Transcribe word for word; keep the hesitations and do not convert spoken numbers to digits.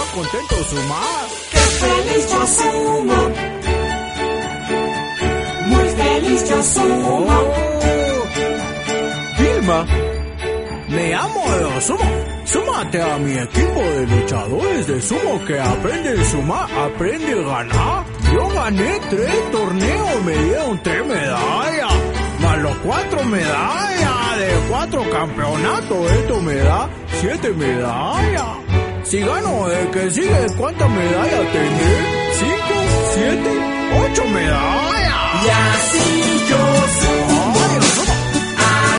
contento Suma. ¡Qué feliz yo sumo! Muy feliz yo sumo. Oh, Vilma, me llamo de Sumo. Súmate a mi equipo de luchadores de sumo que aprenden a sumar, aprende a ganar. Yo gané tres torneos, me dieron tres medallas, más los cuatro medallas de cuatro campeonatos, esto me da siete medallas. Si gano el que sigue, ¿cuántas medallas tendré? Cinco, siete, ocho medallas. Y así yo